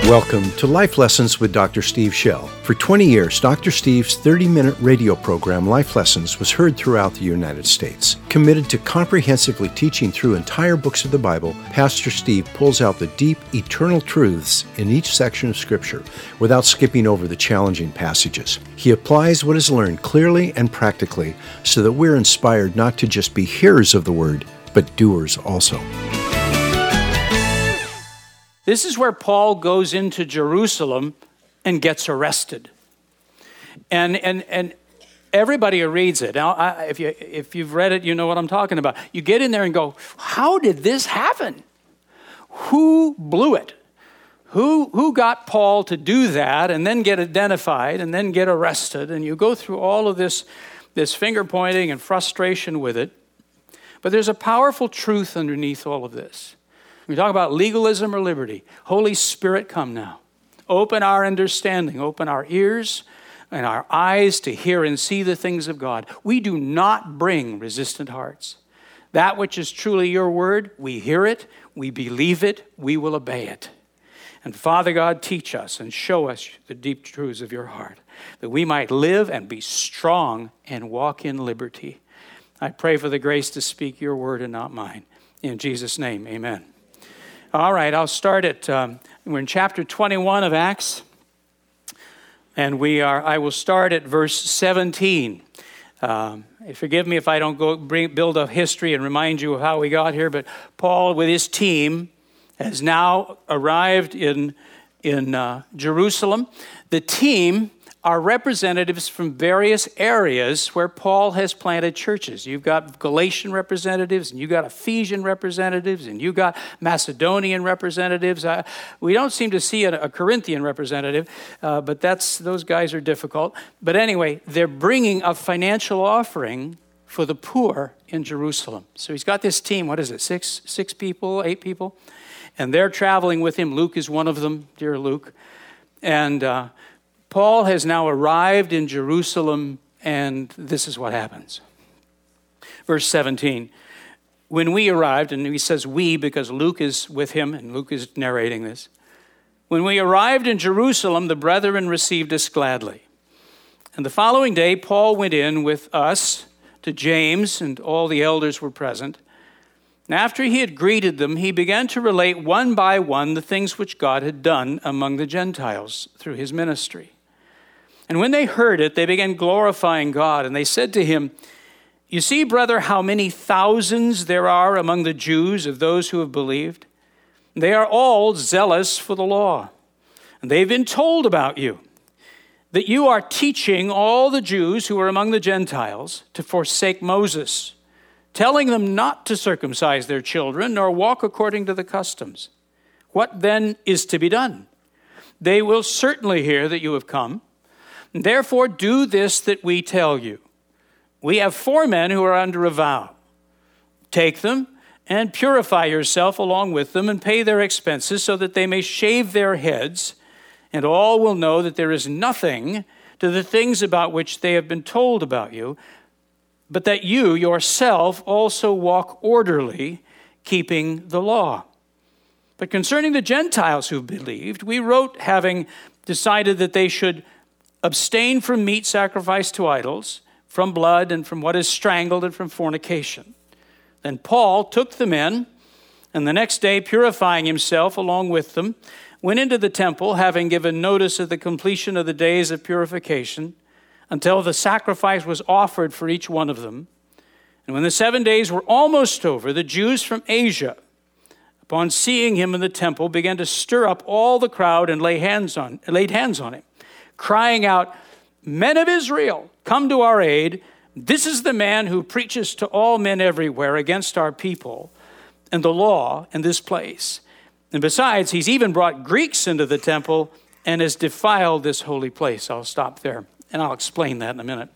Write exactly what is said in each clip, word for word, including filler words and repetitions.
Welcome to Life Lessons with Doctor Steve Shell. For twenty years, Doctor Steve's thirty-minute radio program, Life Lessons, was heard throughout the United States. Committed to comprehensively teaching through entire books of the Bible, Pastor Steve pulls out the deep, eternal truths in each section of Scripture without skipping over the challenging passages. He applies what is learned clearly and practically so that we're inspired not to just be hearers of the Word, but doers also. This is where Paul goes into Jerusalem and gets arrested. And and and everybody who reads it, now I, if, you, if you've read it, you know what I'm talking about. You get in there and go, how did this happen? Who blew it? Who, who got Paul to do that and then get identified and then get arrested? And you go through all of this, this finger pointing and frustration with it. But there's a powerful truth underneath all of this. We talk about legalism or liberty. Holy Spirit, come now. Open our understanding. Open our ears and our eyes to hear and see the things of God. We do not bring resistant hearts. That which is truly your word, we hear it, we believe it, we will obey it. And Father God, teach us and show us the deep truths of your heart, that we might live and be strong and walk in liberty. I pray for the grace to speak your word and not mine. In Jesus' name, amen. All right, I'll start it. Um, we're in chapter twenty-one of Acts, and we are. I will start at verse seventeen. Um, forgive me if I don't go bring, build a history and remind you of how we got here, but Paul, with his team, has now arrived in in uh, Jerusalem. The team are representatives from various areas where Paul has planted churches. You've got Galatian representatives, and you've got Ephesian representatives, and you've got Macedonian representatives. Uh, we don't seem to see a, a Corinthian representative, uh, but that's those guys are difficult. But anyway, they're bringing a financial offering for the poor in Jerusalem. So he's got this team, what is it, six, six people, eight people? And they're traveling with him. Luke is one of them, dear Luke. And uh, Paul has now arrived in Jerusalem, and this is what happens. Verse seventeen, when we arrived, and he says we because Luke is with him, and Luke is narrating this. When we arrived in Jerusalem, the brethren received us gladly. And the following day, Paul went in with us to James, and all the elders were present. And after he had greeted them, he began to relate one by one the things which God had done among the Gentiles through his ministry. And when they heard it, they began glorifying God, and they said to him, "You see, brother, how many thousands there are among the Jews of those who have believed? They are all zealous for the law, and they've been told about you, that you are teaching all the Jews who are among the Gentiles to forsake Moses, telling them not to circumcise their children nor walk according to the customs. What then is to be done? They will certainly hear that you have come. Therefore, do this that we tell you. We have four men who are under a vow. Take them and purify yourself along with them and pay their expenses so that they may shave their heads, and all will know that there is nothing to the things about which they have been told about you, but that you yourself also walk orderly, keeping the law. But concerning the Gentiles who believed, we wrote having decided that they should abstain from meat sacrificed to idols, from blood, and from what is strangled, and from fornication." Then Paul took the men, and the next day, purifying himself along with them, went into the temple, having given notice of the completion of the days of purification, until the sacrifice was offered for each one of them. And when the seven days were almost over, the Jews from Asia, upon seeing him in the temple, began to stir up all the crowd and lay hands on, laid hands on him, crying out, "Men of Israel, come to our aid. This is the man who preaches to all men everywhere against our people and the law in this place. And besides, he's even brought Greeks into the temple and has defiled this holy place." I'll stop there, and I'll explain that in a minute.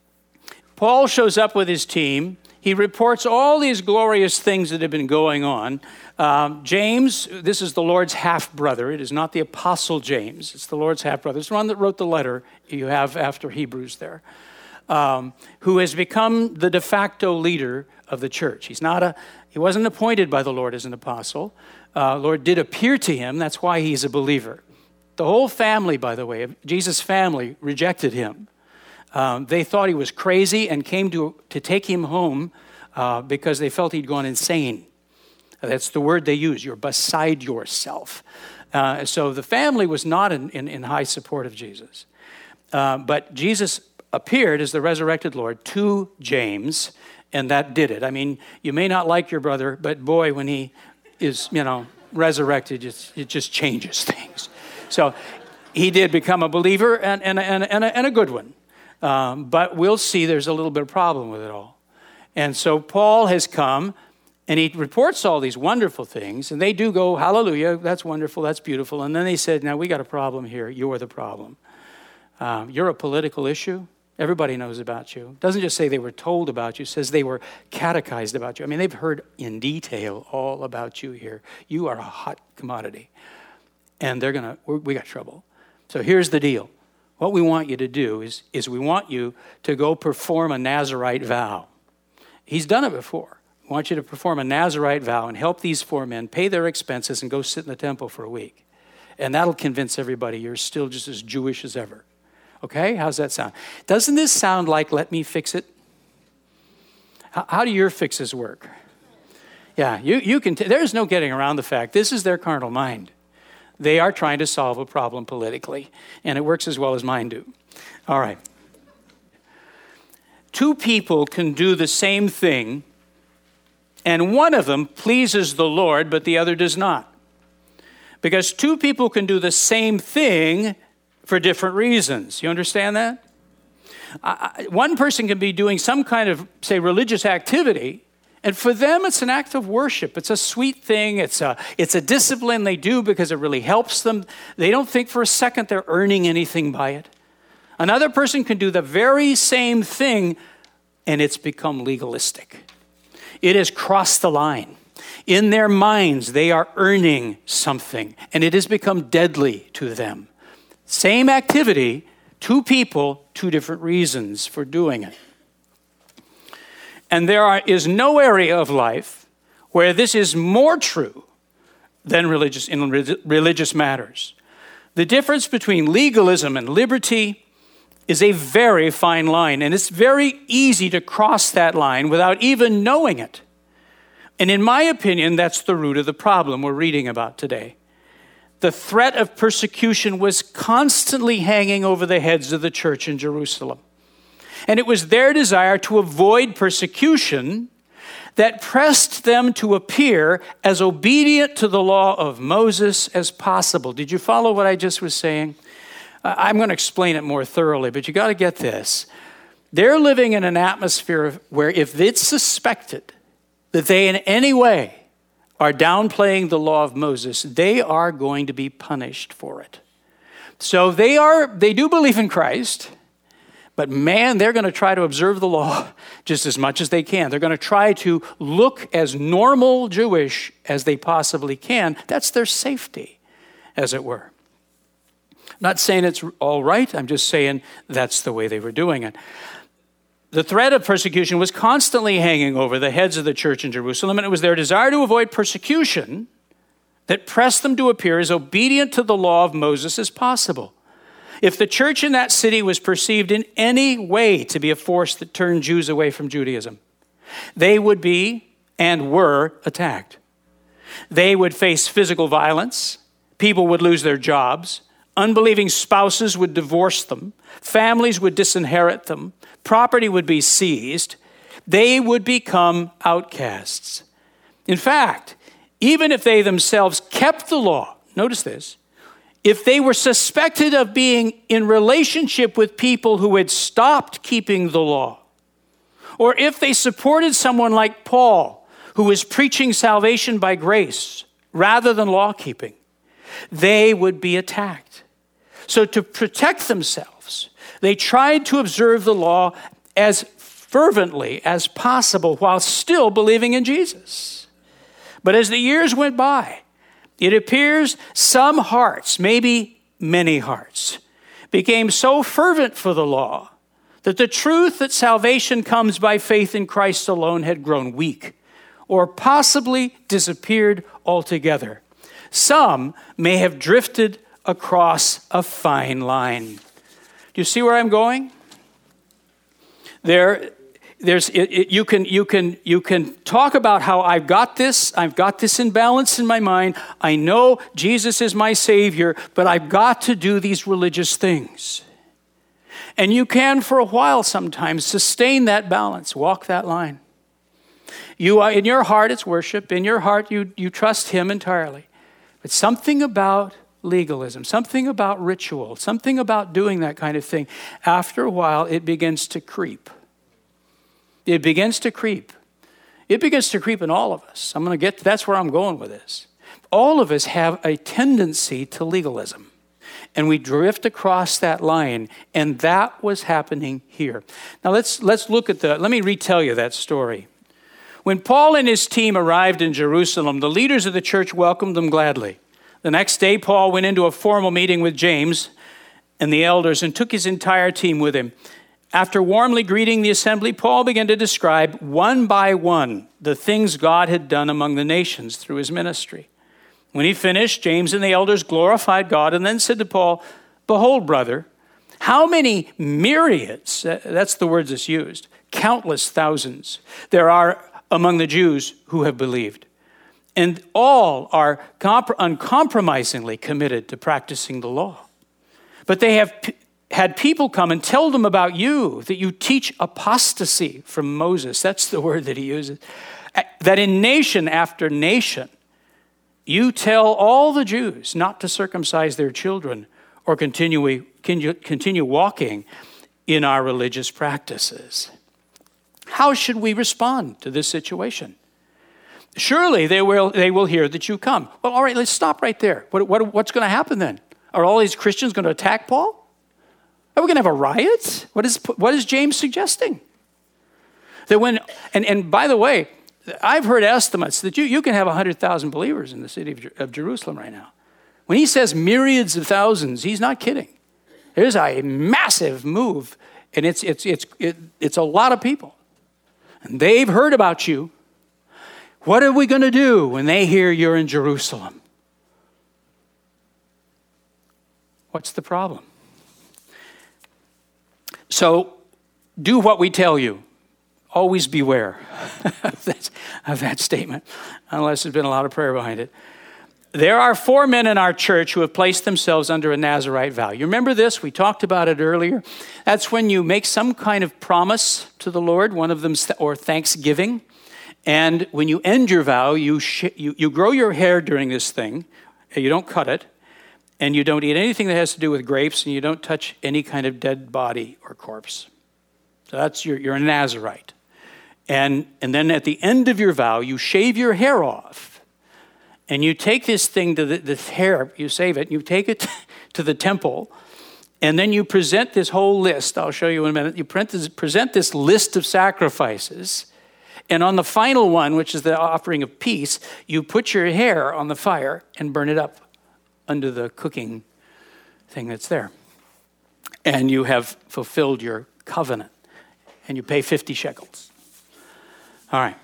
Paul shows up with his team. He reports all these glorious things that have been going on. Um, James, this is the Lord's half-brother. It is not the Apostle James. It's the Lord's half-brother. It's the one that wrote the letter you have after Hebrews there, um, who has become the de facto leader of the church. He's not a, he wasn't appointed by the Lord as an apostle. Uh, Lord did appear to him. That's why he's a believer. The whole family, by the way, Jesus' family rejected him. Um, they thought he was crazy and came to, to take him home uh, because they felt he'd gone insane. That's the word they use. You're beside yourself. Uh, so the family was not in, in, in high support of Jesus. Uh, but Jesus appeared as the resurrected Lord to James, and that did it. I mean, you may not like your brother, but boy, when he is, you know, resurrected, it, it just changes things. So he did become a believer and, and, and, and, a, and a good one. Um, but we'll see there's a little bit of problem with it all. And so Paul has come, and he reports all these wonderful things, and they do go, hallelujah, that's wonderful, that's beautiful. And then they said, now we got a problem here. You're the problem. Um, you're a political issue. Everybody knows about you. It doesn't just say they were told about you. It says they were catechized about you. I mean, they've heard in detail all about you here. You are a hot commodity. And they're going to, we got trouble. So here's the deal. What we want you to do is, is we want you to go perform a Nazirite vow. He's done it before. We want you to perform a Nazirite vow and help these four men pay their expenses and go sit in the temple for a week. And that'll convince everybody you're still just as Jewish as ever. Okay? How's that sound? Doesn't this sound like let me fix it? How, how do your fixes work? Yeah, you, you can, t- there's no getting around the fact this is their carnal mind. They are trying to solve a problem politically, and it works as well as mine do. All right. Two people can do the same thing, and one of them pleases the Lord, but the other does not. Because two people can do the same thing for different reasons. You understand that? I, one person can be doing some kind of, say, religious activity, and for them, it's an act of worship. It's a sweet thing. It's a, it's a discipline they do because it really helps them. They don't think for a second they're earning anything by it. Another person can do the very same thing, and it's become legalistic. It has crossed the line. In their minds, they are earning something, and it has become deadly to them. Same activity, two people, two different reasons for doing it. And there are, is no area of life where this is more true than religious in religious matters. The difference between legalism and liberty is a very fine line, and it's very easy to cross that line without even knowing it. And in my opinion, that's the root of the problem we're reading about today. The threat of persecution was constantly hanging over the heads of the church in Jerusalem. And it was their desire to avoid persecution that pressed them to appear as obedient to the law of Moses as possible. Did you follow what I just was saying? I'm going to explain it more thoroughly, but you got to get this. They're living in an atmosphere where if it's suspected that they in any way are downplaying the law of Moses, they are going to be punished for it. So they are, they do believe in Christ, but man, they're going to try to observe the law just as much as they can. They're going to try to look as normal Jewish as they possibly can. That's their safety, as it were. I'm not saying it's all right. I'm just saying that's the way they were doing it. The threat of persecution was constantly hanging over the heads of the church in Jerusalem, and it was their desire to avoid persecution that pressed them to appear as obedient to the law of Moses as possible. If the church in that city was perceived in any way to be a force that turned Jews away from Judaism, they would be and were attacked. They would face physical violence. People would lose their jobs. Unbelieving spouses would divorce them. Families would disinherit them. Property would be seized. They would become outcasts. In fact, even if they themselves kept the law, notice this, if they were suspected of being in relationship with people who had stopped keeping the law, or if they supported someone like Paul, who was preaching salvation by grace rather than law keeping, they would be attacked. So to protect themselves, they tried to observe the law as fervently as possible while still believing in Jesus. But as the years went by, it appears some hearts, maybe many hearts, became so fervent for the law that the truth that salvation comes by faith in Christ alone had grown weak or possibly disappeared altogether. Some may have drifted across a fine line. Do you see where I'm going? There, there's it, it, you can you can you can talk about how I've got this, I've got this in balance in my mind. I know Jesus is my Savior, but I've got to do these religious things. And you can, for a while sometimes, sustain that balance, walk that line. You are, in your heart, it's worship. In your heart, you, you trust him entirely. But something about legalism, something about ritual, something about doing that kind of thing, after a while, it begins to creep. It begins to creep. It begins to creep in all of us. I'm going to get to, that's where I'm going with this. All of us have a tendency to legalism. And we drift across that line, and that was happening here. Now let's let's look at the, let me retell you that story. When Paul and his team arrived in Jerusalem, the leaders of the church welcomed them gladly. The next day, Paul went into a formal meeting with James and the elders and took his entire team with him. After warmly greeting the assembly, Paul began to describe one by one the things God had done among the nations through his ministry. When he finished, James and the elders glorified God and then said to Paul, "Behold, brother, how many myriads," that's the words that's used, countless thousands, there are among the Jews who have believed. And all are comp- uncompromisingly committed to practicing the law. But they have p- had people come and tell them about you, that you teach apostasy from Moses. That's the word that he uses. That in nation after nation, you tell all the Jews not to circumcise their children or continue, continue walking in our religious practices. How should we respond to this situation? Surely they will, they will hear that you come. Well, all right, let's stop right there. What, what, what's going to happen then? Are all these Christians going to attack Paul? Are we going to have a riot? What is, what is James suggesting? That when, and, and by the way, I've heard estimates that you, you can have one hundred thousand believers in the city of, of Jerusalem right now. When he says myriads of thousands, he's not kidding. There's a massive move, and it's, it's, it's, it, it's a lot of people. And they've heard about you. What are we going to do when they hear you're in Jerusalem? What's the problem? So do what we tell you. Always beware of that, of that statement, unless there's been a lot of prayer behind it. There are four men in our church who have placed themselves under a Nazirite vow. You remember this? We talked about it earlier. That's when you make some kind of promise to the Lord, one of them, or thanksgiving. And when you end your vow, you, sh- you, you grow your hair during this thing. You don't cut it. And you don't eat anything that has to do with grapes. And you don't touch any kind of dead body or corpse. So that's your, you're a Nazirite. And, and then at the end of your vow, you shave your hair off. And you take this thing to the this hair, you save it, you take it to the temple, and then you present this whole list. I'll show you in a minute. You present this list of sacrifices. And on the final one, which is the offering of peace, you put your hair on the fire and burn it up under the cooking thing that's there. And you have fulfilled your covenant. And you pay fifty shekels. All right.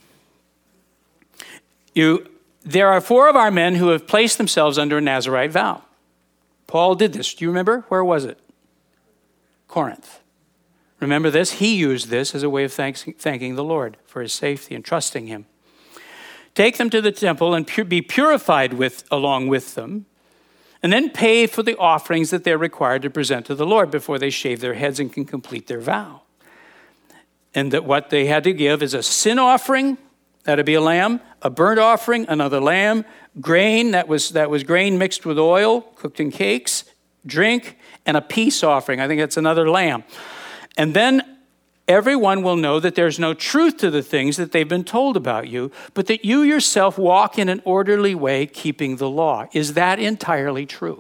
You, there are four of our men who have placed themselves under a Nazirite vow. Paul did this. Do you remember? Where was it? Corinth. Remember this? He used this as a way of thanks, thanking the Lord for his safety and trusting him. Take them to the temple and pu- be purified with along with them, and then pay for the offerings that they're required to present to the Lord before they shave their heads and can complete their vow. And that what they had to give is a sin offering, that'd be a lamb, a burnt offering, another lamb, grain, that was that was grain mixed with oil, cooked in cakes, drink, and a peace offering. I think that's another lamb. And then everyone will know that there's no truth to the things that they've been told about you, but that you yourself walk in an orderly way, keeping the law. Is that entirely true?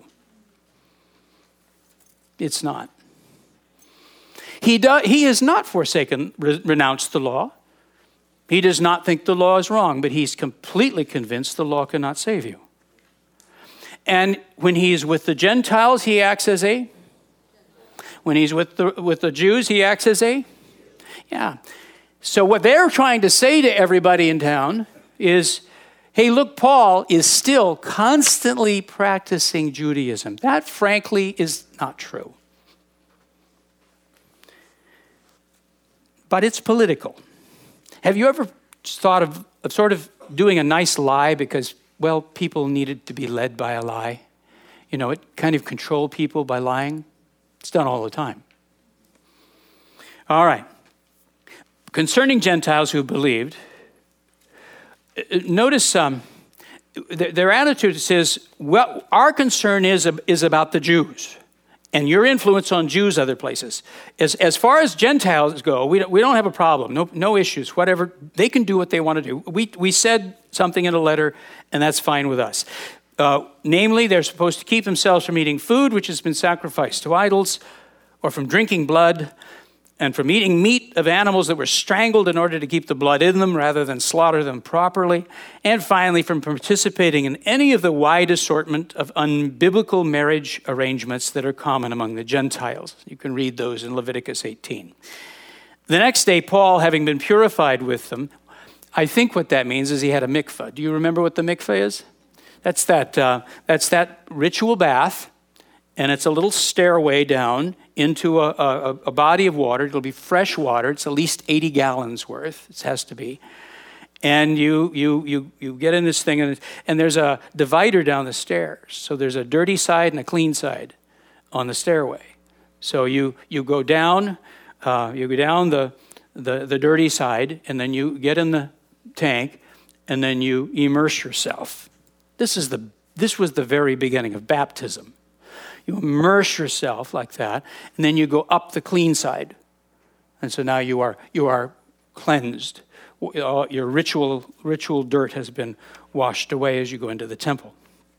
It's not. He, do, he has not forsaken, re, renounced the law. He does not think the law is wrong, but he's completely convinced the law cannot save you. And when he's with the Gentiles, he acts as a? When he's with the, with the Jews, he acts as a? Yeah. So what they're trying to say to everybody in town is, Hey, look, Paul is still constantly practicing Judaism. That, frankly, is not true. But it's political. Have you ever thought of, of sort of doing a nice lie because, well, people needed to be led by a lie? You know, it kind of controlled people by lying. It's done all the time. All right. Concerning Gentiles who believed, notice um, th- their attitude says, well, our concern is, is about the Jews and your influence on Jews other places. As, as far as Gentiles go, we don't, we don't have a problem, no, no issues, whatever. They can do what they want to do. We, we said something in a letter, and that's fine with us. Uh, namely, they're supposed to keep themselves from eating food which has been sacrificed to idols, or from drinking blood, and from eating meat of animals that were strangled in order to keep the blood in them rather than slaughter them properly. And finally, from participating in any of the wide assortment of unbiblical marriage arrangements that are common among the Gentiles. You can read those in Leviticus eighteen. The next day, Paul, having been purified with them, I think what that means is he had a mikveh. Do you remember what the mikveh is? That's that, uh, that's that ritual bath, and it's a little stairway down into a, a, a body of water. It'll be fresh water. It's at least eighty gallons worth. It has to be. And you you you you get in this thing, and, and there's a divider down the stairs. So there's a dirty side and a clean side on the stairway. So you you go down, uh, you go down the, the the dirty side, and then you get in the tank, and then you immerse yourself. This is the this was the very beginning of baptism. You immerse yourself like that, and then you go up the clean side. And so now you are you are cleansed. Your ritual ritual dirt has been washed away as you go into the temple.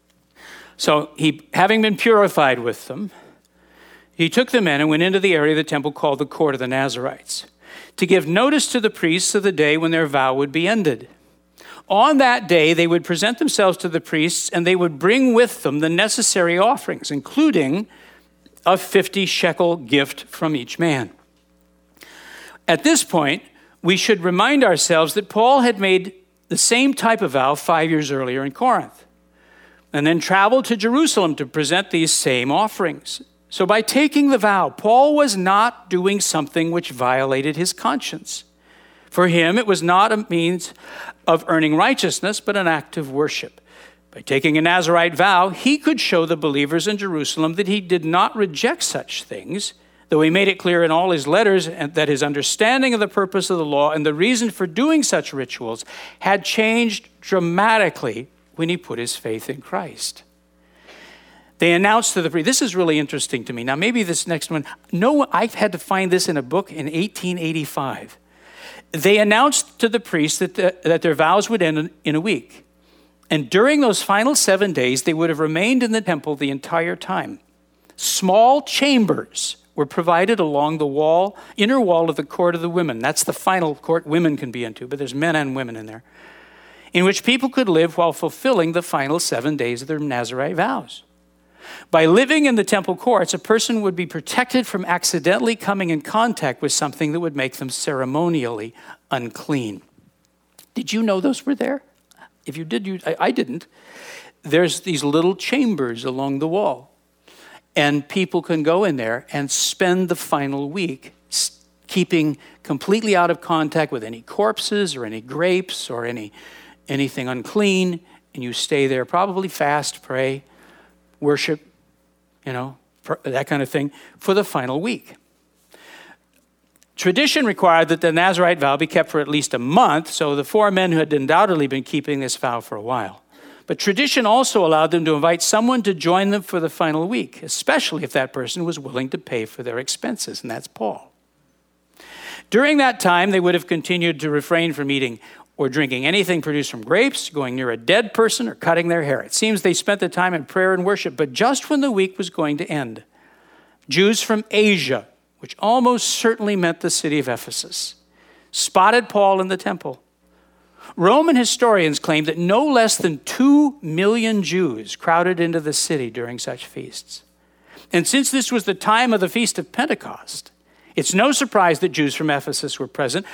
So he, having been purified with them, he took them in and went into the area of the temple called the Court of the Nazarites, to give notice to the priests of the day when their vow would be ended. On that day, they would present themselves to the priests, and they would bring with them the necessary offerings, including a fifty shekel gift from each man. At this point, we should remind ourselves that Paul had made the same type of vow five years earlier in Corinth, and then traveled to Jerusalem to present these same offerings. So by taking the vow, Paul was not doing something which violated his conscience. For him, it was not a means of earning righteousness, but an act of worship. By taking a Nazirite vow, he could show the believers in Jerusalem that he did not reject such things, though he made it clear in all his letters that his understanding of the purpose of the law and the reason for doing such rituals had changed dramatically when he put his faith in Christ. They announced to the priest, this is really interesting to me. Now, maybe this next one, no, I've had to find this in a book in eighteen eighty-five. They announced to the priests that, the, that their vows would end in, in a week. And during those final seven days, they would have remained in the temple the entire time. Small chambers were provided along the wall, inner wall of the court of the women. That's the final court women can be into, but there's men and women in there, in which people could live while fulfilling the final seven days of their Nazirite vows. By living in the temple courts, a person would be protected from accidentally coming in contact with something that would make them ceremonially unclean. Did you know those were there? If you did, you, I, I didn't. There's these little chambers along the wall, and people can go in there and spend the final week keeping completely out of contact with any corpses or any grapes or any anything unclean, and you stay there, probably fast, pray, worship, you know, that kind of thing, for the final week. Tradition required that the Nazirite vow be kept for at least a month, so the four men who had undoubtedly been keeping this vow for a while. But tradition also allowed them to invite someone to join them for the final week, especially if that person was willing to pay for their expenses, and that's Paul. During that time, they would have continued to refrain from eating or drinking anything produced from grapes, going near a dead person, or cutting their hair. It seems they spent the time in prayer and worship, but just when the week was going to end, Jews from Asia, which almost certainly meant the city of Ephesus, spotted Paul in the temple. Roman historians claim that no less than two million Jews crowded into the city during such feasts. And since this was the time of the Feast of Pentecost, it's no surprise that Jews from Ephesus were present.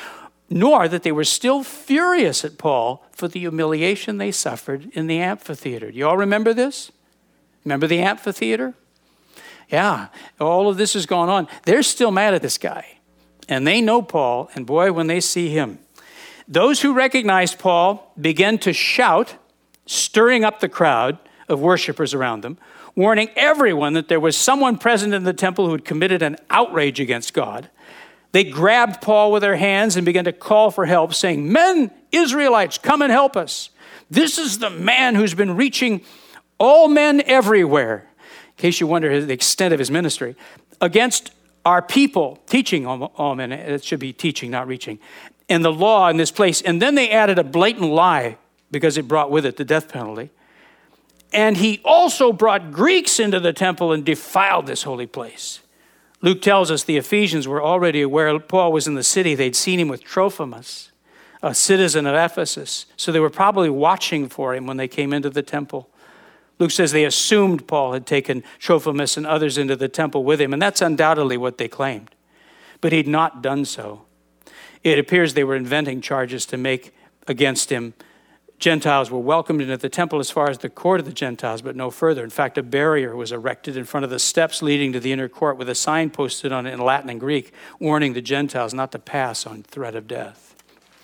nor that they were still furious at Paul for the humiliation they suffered in the amphitheater. Do you all remember this? Remember the amphitheater? Yeah, all of this has gone on. They're still mad at this guy. And they know Paul, and boy, when they see him. Those who recognized Paul began to shout, stirring up the crowd of worshipers around them, warning everyone that there was someone present in the temple who had committed an outrage against God. They grabbed Paul with their hands and began to call for help, saying, "Men, Israelites, come and help us. This is the man who's been reaching all men everywhere," in case you wonder the extent of his ministry, "against our people," teaching all, all men, it should be teaching, not reaching, "and the law in this place." And then they added a blatant lie because it brought with it the death penalty. "And he also brought Greeks into the temple and defiled this holy place." Luke tells us the Ephesians were already aware Paul was in the city. They'd seen him with Trophimus, a citizen of Ephesus. So they were probably watching for him when they came into the temple. Luke says they assumed Paul had taken Trophimus and others into the temple with him, and that's undoubtedly what they claimed. But he'd not done so. It appears they were inventing charges to make against him. Gentiles were welcomed into the temple as far as the court of the Gentiles, but no further. In fact, a barrier was erected in front of the steps leading to the inner court with a sign posted on it in Latin and Greek, warning the Gentiles not to pass on threat of death.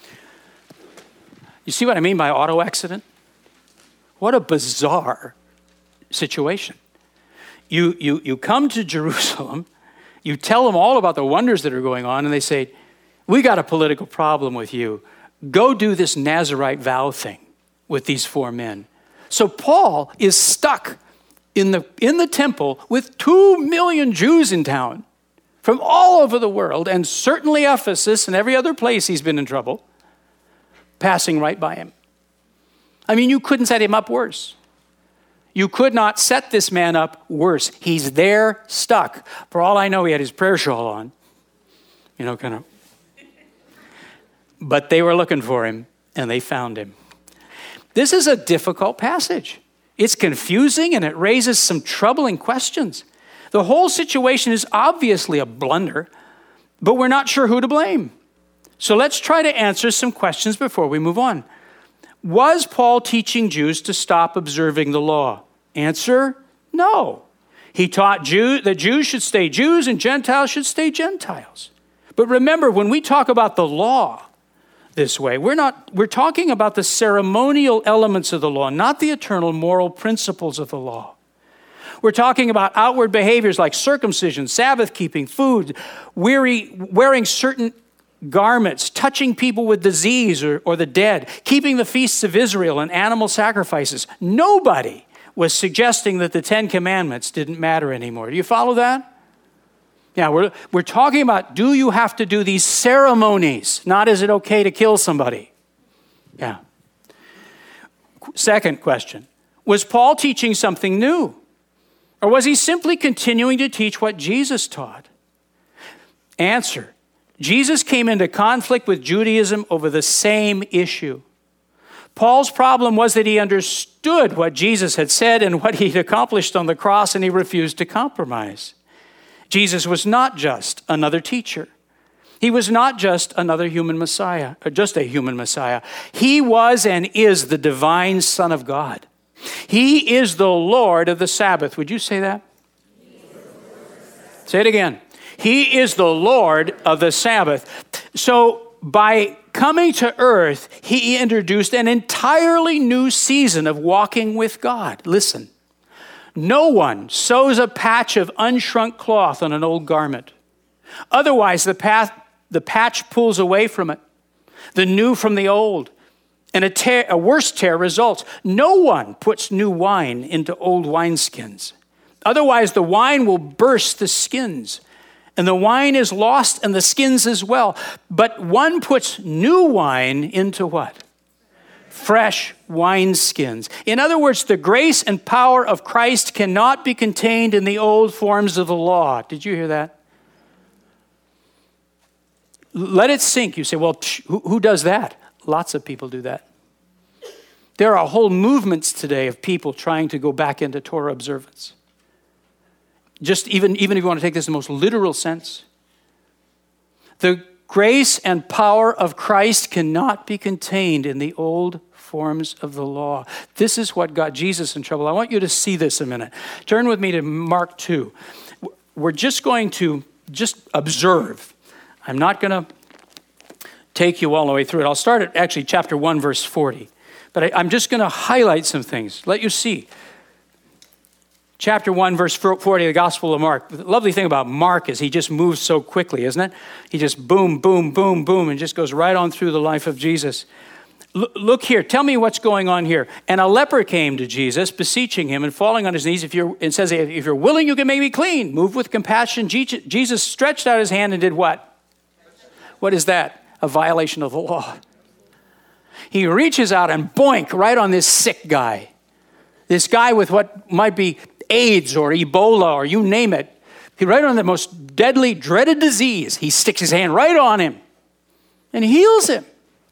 You see what I mean by auto accident? What a bizarre situation. You, you, you come to Jerusalem, you tell them all about the wonders that are going on, and they say, "We got a political problem with you. Go do this Nazirite vow thing with these four men." So Paul is stuck in the, in the temple with two million Jews in town from all over the world, and certainly Ephesus and every other place he's been in trouble, passing right by him. I mean, you couldn't set him up worse. You could not set this man up worse. He's there stuck. For all I know, he had his prayer shawl on, you know, kind of. But they were looking for him, and they found him. This is a difficult passage. It's confusing, and it raises some troubling questions. The whole situation is obviously a blunder, but we're not sure who to blame. So let's try to answer some questions before we move on. Was Paul teaching Jews to stop observing the law? Answer, no. He taught Jew, that Jews should stay Jews and Gentiles should stay Gentiles. But remember, when we talk about the law this way, we're not, we're talking about the ceremonial elements of the law, not the eternal moral principles of the law. We're talking about outward behaviors like circumcision, Sabbath keeping, food, weary, wearing certain garments, touching people with disease or, or the dead, keeping the feasts of Israel and animal sacrifices. Nobody was suggesting that the Ten Commandments didn't matter anymore. Do you follow that? Yeah, we're, we're talking about, do you have to do these ceremonies? Not is it okay to kill somebody? Yeah. Second question, was Paul teaching something new? Or was he simply continuing to teach what Jesus taught? Answer, Jesus came into conflict with Judaism over the same issue. Paul's problem was that he understood what Jesus had said and what he'd accomplished on the cross, and he refused to compromise. Jesus was not just another teacher. He was not just another human Messiah, or just a human Messiah. He was and is the divine Son of God. He is the Lord of the Sabbath. Would you say that? Say it again. He is the Lord of the Sabbath. So by coming to earth, he introduced an entirely new season of walking with God. Listen, no one sews a patch of unshrunk cloth on an old garment. Otherwise, the, path, the patch pulls away from it, the new from the old, and a, tear, a worse tear results. No one puts new wine into old wineskins. Otherwise, the wine will burst the skins, and the wine is lost and the skins as well. But one puts new wine into what? Fresh wineskins. In other words, the grace and power of Christ cannot be contained in the old forms of the law. Did you hear that? Let it sink. You say, well, who, who does that? Lots of people do that. There are whole movements today of people trying to go back into Torah observance. Just even, even if you want to take this in the most literal sense. The Grace and power of Christ cannot be contained in the old forms of the law. This is what got Jesus in trouble. I want you to see this a minute. Turn with me to Mark two. We're just going to just observe. I'm not going to take you all the way through it. I'll start at actually chapter one, verse forty. But I, I'm just going to highlight some things. Let you see. Chapter one, verse forty, the Gospel of Mark. The lovely thing about Mark is he just moves so quickly, isn't it? He just boom, boom, boom, boom, and just goes right on through the life of Jesus. L- look here. Tell me what's going on here. And a leper came to Jesus, beseeching him and falling on his knees. If you're, it says, if you're willing, you can make me clean. Moved with compassion, Jesus stretched out his hand and did what? What is that? A violation of the law. He reaches out and boink, right on this sick guy. This guy with what might be AIDS or Ebola or you name it. He right on the most deadly, dreaded disease. He sticks his hand right on him and heals him.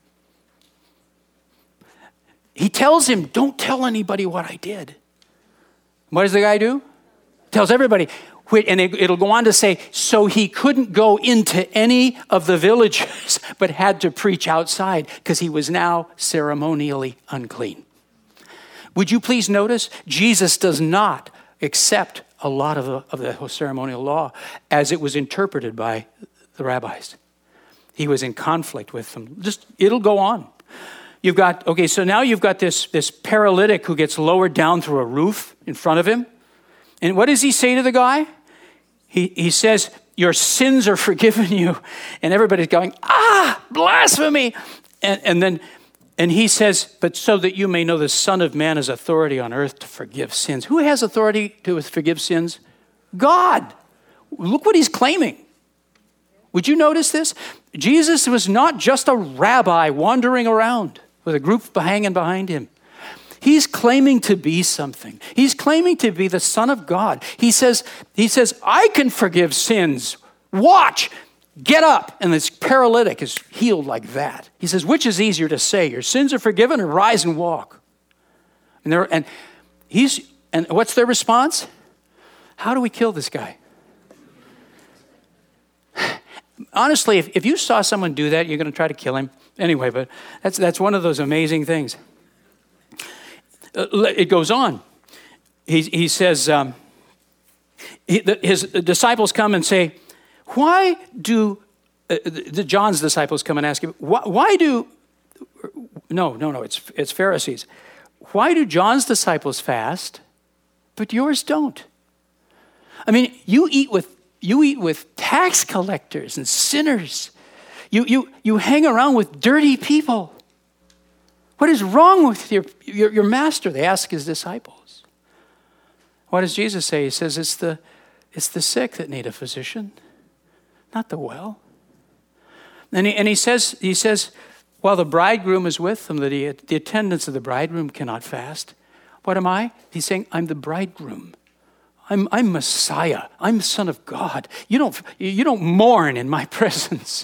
He tells him, don't tell anybody what I did. What does the guy do? Tells everybody. And it'll go on to say, so he couldn't go into any of the villages, but had to preach outside because he was now ceremonially unclean. Would you please notice, Jesus does not accept a lot of the, of the ceremonial law as it was interpreted by the rabbis. He was in conflict with them. Just, it'll go on. You've got, okay, so now you've got this, this paralytic who gets lowered down through a roof in front of him. And what does he say to the guy? He, he says, your sins are forgiven you. And everybody's going, ah, blasphemy. And, and then, and he says, but so that you may know the Son of Man has authority on earth to forgive sins. Who has authority to forgive sins? God. Look what he's claiming. Would you notice this? Jesus was not just a rabbi wandering around with a group hanging behind him. He's claiming to be something. He's claiming to be the Son of God. He says, he says, I can forgive sins. Watch, get up. And this paralytic is healed like that. He says, which is easier to say, your sins are forgiven or rise and walk? And, and he's, and what's their response? How do we kill this guy? Honestly, if, if you saw someone do that, you're going to try to kill him. Anyway, but that's that's one of those amazing things. It goes on. He, he says, um, he, the, his disciples come and say, why do, uh, the, John's disciples come and ask him, why, why do, no, no, no, it's, it's Pharisees. Why do John's disciples fast, but yours don't? I mean, you eat with, you eat with tax collectors and sinners. You, you, you hang around with dirty people. What is wrong with your, your, your master? They ask his disciples. What does Jesus say? He says, it's the, it's the sick that need a physician, not the well. And he, and he says, he says, while the bridegroom is with them, that the, the attendants of the bridegroom cannot fast. What am I? He's saying, I'm the bridegroom. I'm, I'm Messiah. I'm the Son of God. You don't, you don't mourn in my presence.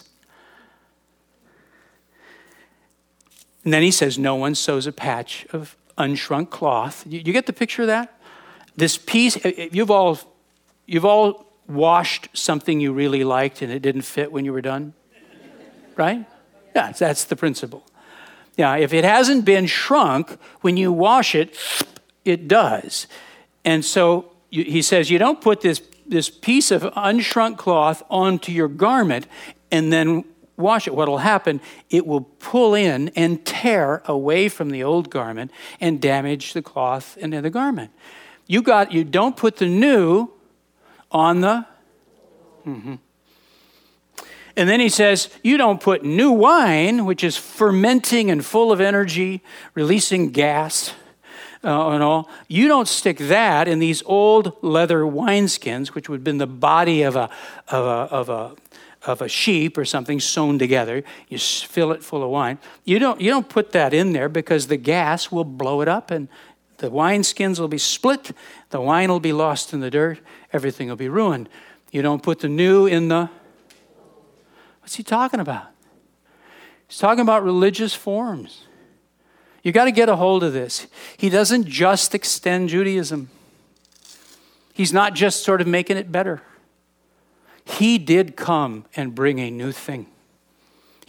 And then he says, no one sews a patch of unshrunk cloth. You, you get the picture of that? This piece, you've all, you've all washed something you really liked and it didn't fit when you were done, right? Yeah, that's the principle. Yeah, if it hasn't been shrunk, when you wash it, it does. And so you, he says, you don't put this, this piece of unshrunk cloth onto your garment and then wash it. What will happen, it will pull in and tear away from the old garment and damage the cloth and the garment. You got, you don't put the new on the, mm-hmm. And then he says, you don't put new wine, which is fermenting and full of energy, releasing gas uh, and all. You don't stick that in these old leather wineskins, which would have been the body of a, of a, of a, of a sheep or something sewn together. You fill it full of wine. You don't, you don't put that in there because the gas will blow it up and the wineskins will be split. The wine will be lost in the dirt. Everything will be ruined. You don't put the new in the... What's he talking about? He's talking about religious forms. You got to get a hold of this. He doesn't just extend Judaism. He's not just sort of making it better. He did come and bring a new thing.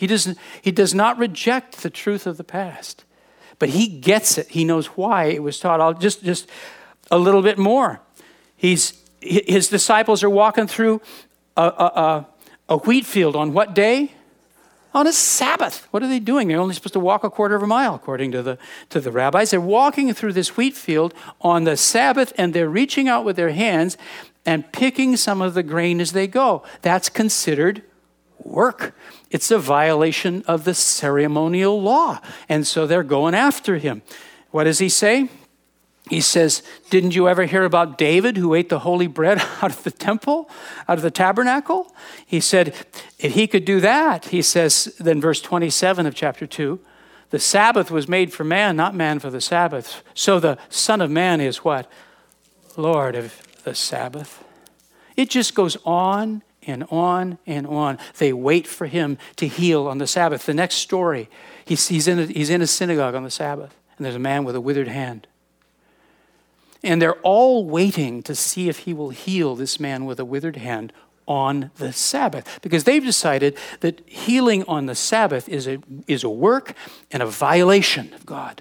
He doesn't, he does not reject the truth of the past, but he gets it. He knows why it was taught. I'll just, just a little bit more. He's, his disciples are walking through a, a, a, a wheat field on what day? On a Sabbath. What are they doing? They're only supposed to walk a quarter of a mile, according to the, to the rabbis. They're walking through this wheat field on the Sabbath, and they're reaching out with their hands and picking some of the grain as they go. That's considered work. It's a violation of the ceremonial law. And so they're going after him. What does he say? He says, didn't you ever hear about David who ate the holy bread out of the temple, out of the tabernacle? He said, if he could do that, he says, then verse twenty-seven of chapter two, the Sabbath was made for man, not man for the Sabbath. So the Son of Man is what? Lord of the Sabbath. It just goes on and on and on. They wait for him to heal on the Sabbath. The next story, he's, he's, in a, he's in a synagogue on the Sabbath, and there's a man with a withered hand. And they're all waiting to see if he will heal this man with a withered hand on the Sabbath, because they've decided that healing on the Sabbath is a, is a work and a violation of God.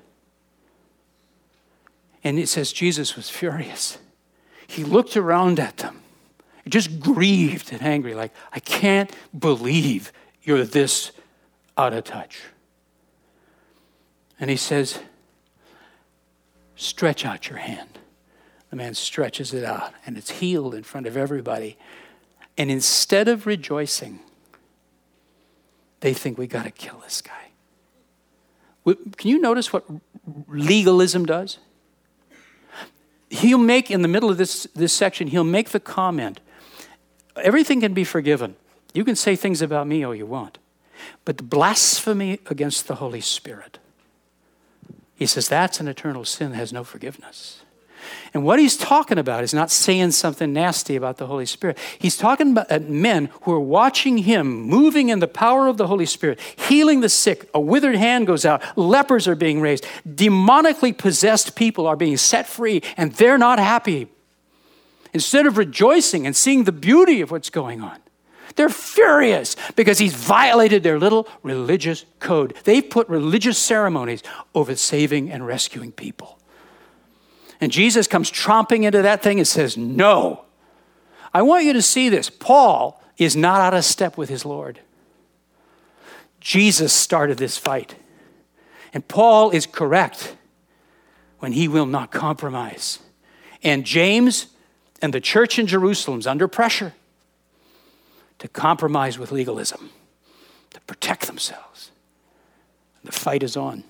And it says Jesus was furious. He looked around at them, just grieved and angry, like, I can't believe you're this out of touch. And he says, stretch out your hand. The man stretches it out, and it's healed in front of everybody. And instead of rejoicing, they think we got to kill this guy. Can you notice what legalism does? He'll make, in the middle of this, this section, he'll make the comment, everything can be forgiven. You can say things about me all you want. But the blasphemy against the Holy Spirit, he says that's an eternal sin that has no forgiveness. And what he's talking about is not saying something nasty about the Holy Spirit. He's talking about men who are watching him moving in the power of the Holy Spirit, healing the sick. A withered hand goes out. Lepers are being raised. Demonically possessed people are being set free, and they're not happy. Instead of rejoicing and seeing the beauty of what's going on, they're furious because he's violated their little religious code. They've put religious ceremonies over saving and rescuing people. And Jesus comes tromping into that thing and says, no. I want you to see this. Paul is not out of step with his Lord. Jesus started this fight. And Paul is correct when he will not compromise. And James and the church in Jerusalem is under pressure to compromise with legalism, to protect themselves. The fight is on.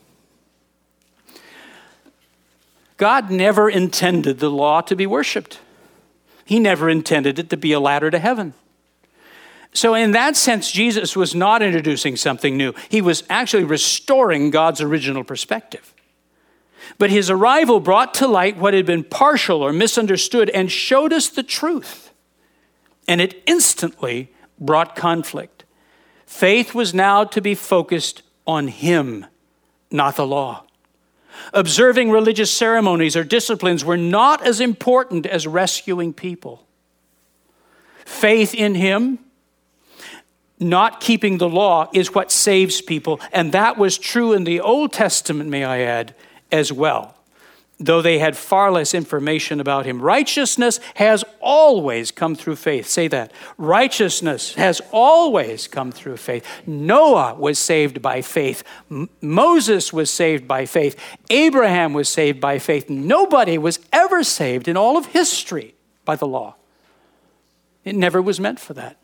God never intended the law to be worshiped. He never intended it to be a ladder to heaven. So in that sense, Jesus was not introducing something new. He was actually restoring God's original perspective. But his arrival brought to light what had been partial or misunderstood and showed us the truth. And it instantly brought conflict. Faith was now to be focused on him, not the law. Observing religious ceremonies or disciplines were not as important as rescuing people. Faith in him, not keeping the law, is what saves people. And that was true in the Old Testament, may I add, as well. Though they had far less information about him. Righteousness has always come through faith. Say that. Righteousness has always come through faith. Noah was saved by faith. M- Moses was saved by faith. Abraham was saved by faith. Nobody was ever saved in all of history by the law. It never was meant for that.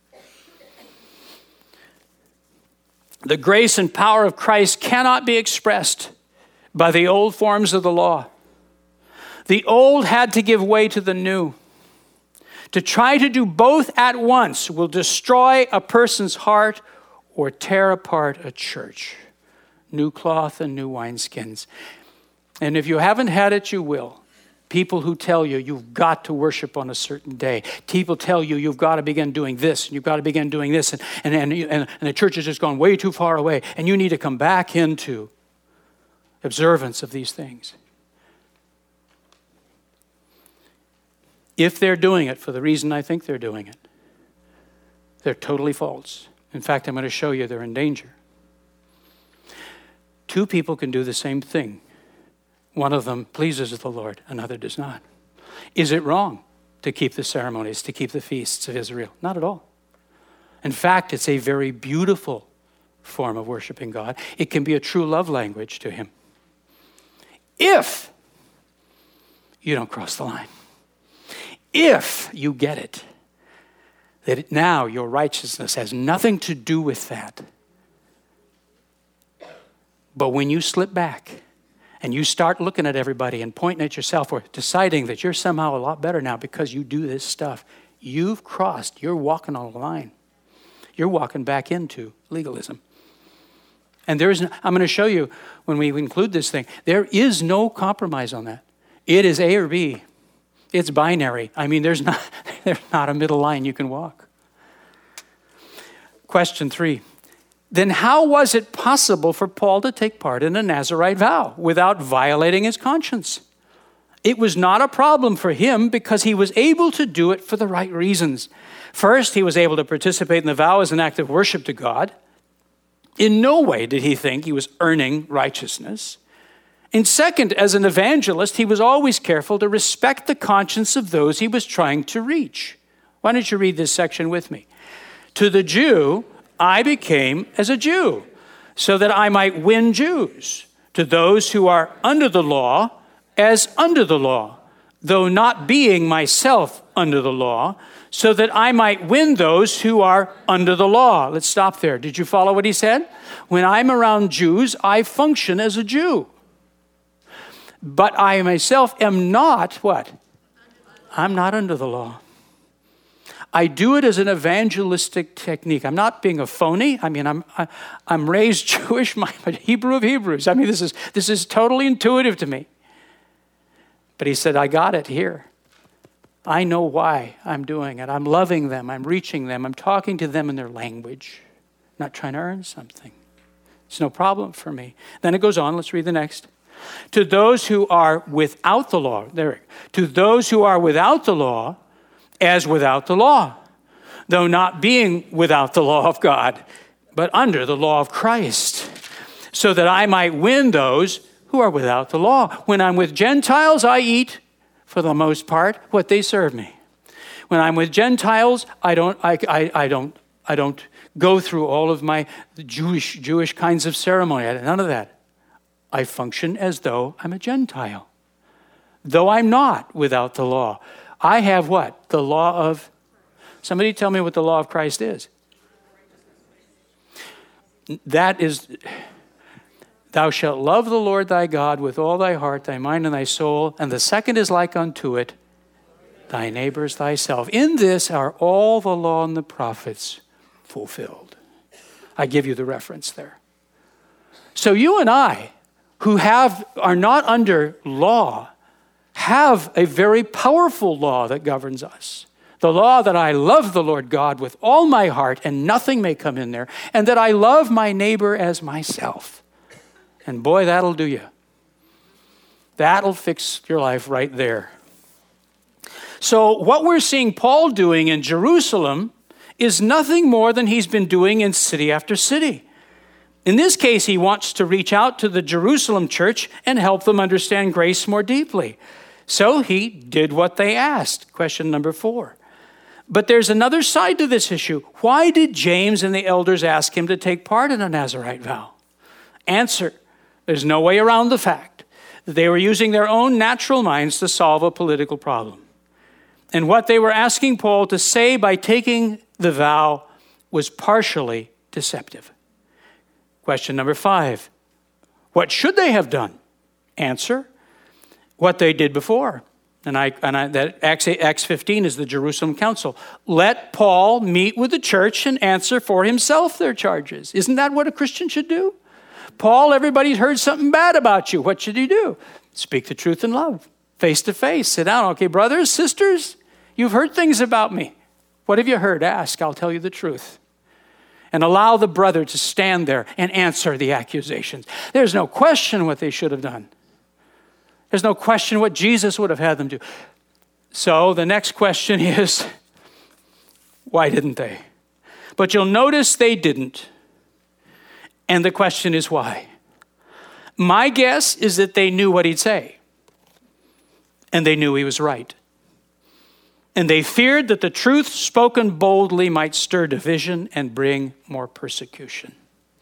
The grace and power of Christ cannot be expressed by the old forms of the law. The old had to give way to the new. To try to do both at once will destroy a person's heart or tear apart a church. New cloth and new wineskins. And if you haven't had it, you will. People who tell you you've got to worship on a certain day. People tell you you've got to begin doing this, and you've got to begin doing this, and, and, and, and, and the church has just gone way too far away, and you need to come back into observance of these things. If they're doing it for the reason I think they're doing it, they're totally false. In fact, I'm going to show you they're in danger. Two people can do the same thing. One of them pleases the Lord, another does not. Is it wrong to keep the ceremonies, to keep the feasts of Israel? Not at all. In fact, it's a very beautiful form of worshiping God. It can be a true love language to him. If you don't cross the line. If you get it, that it, now your righteousness has nothing to do with that. But when you slip back and you start looking at everybody and pointing at yourself or deciding that you're somehow a lot better now because you do this stuff, you've crossed, you're walking on a line. You're walking back into legalism. And there is, no, I'm going to show you when we include this thing, there is no compromise on that. It is A or B. It's binary. I mean, there's not, there's not a middle line you can walk. Question three. Then how was it possible for Paul to take part in a Nazirite vow without violating his conscience? It was not a problem for him because he was able to do it for the right reasons. First, he was able to participate in the vow as an act of worship to God. In no way did he think he was earning righteousness. And second, as an evangelist, he was always careful to respect the conscience of those he was trying to reach. Why don't you read this section with me? To the Jew, I became as a Jew, so that I might win Jews. To those who are under the law, as under the law, though not being myself under the law, so that I might win those who are under the law. Let's stop there. Did you follow what he said? When I'm around Jews, I function as a Jew. But I myself am not what? I'm not under the law. I do it as an evangelistic technique. I'm not being a phony. I mean, I'm I, I'm raised Jewish, I'm a Hebrew of Hebrews. I mean, this is this is totally intuitive to me. But he said, I got it here. I know why I'm doing it. I'm loving them. I'm reaching them. I'm talking to them in their language. I'm not trying to earn something. It's no problem for me. Then it goes on. Let's read the next. To those who are without the law, there. To those who are without the law, as without the law, though not being without the law of God, but under the law of Christ, so that I might win those who are without the law. When I'm with Gentiles, I eat, for the most part, what they serve me. When I'm with Gentiles, I don't, I, I, I don't, I don't go through all of my Jewish, Jewish kinds of ceremony. None of that. I function as though I'm a Gentile, though I'm not without the law. I have what? The law of, somebody tell me what the law of Christ is. That is, thou shalt love the Lord thy God with all thy heart, thy mind, and thy soul. And the second is like unto it, thy neighbor as thyself. In this are all the law and the prophets fulfilled. I give you the reference there. So you and I, who have are not under law, have a very powerful law that governs us. The law that I love the Lord God with all my heart and nothing may come in there, and that I love my neighbor as myself. And boy, that'll do you. That'll fix your life right there. So what we're seeing Paul doing in Jerusalem is nothing more than he's been doing in city after city. In this case, he wants to reach out to the Jerusalem church and help them understand grace more deeply. So he did what they asked. Question number four. But there's another side to this issue. Why did James and the elders ask him to take part in a Nazirite vow? Answer, there's no way around the fact that they were using their own natural minds to solve a political problem. And what they were asking Paul to say by taking the vow was partially deceptive. Question number five, what should they have done? Answer, what they did before. And I, and I that Acts, Acts fifteen is the Jerusalem Council. Let Paul meet with the church and answer for himself their charges. Isn't that what a Christian should do? Paul, everybody's heard something bad about you. What should he do? Speak the truth in love, face to face. Sit down. Okay, brothers, sisters, you've heard things about me. What have you heard? Ask, I'll tell you the truth. And allow the brother to stand there and answer the accusations. There's no question what they should have done. There's no question what Jesus would have had them do. So the next question is, why didn't they? But you'll notice they didn't. And the question is why? My guess is that they knew what he'd say. And they knew he was right. And they feared that the truth spoken boldly might stir division and bring more persecution.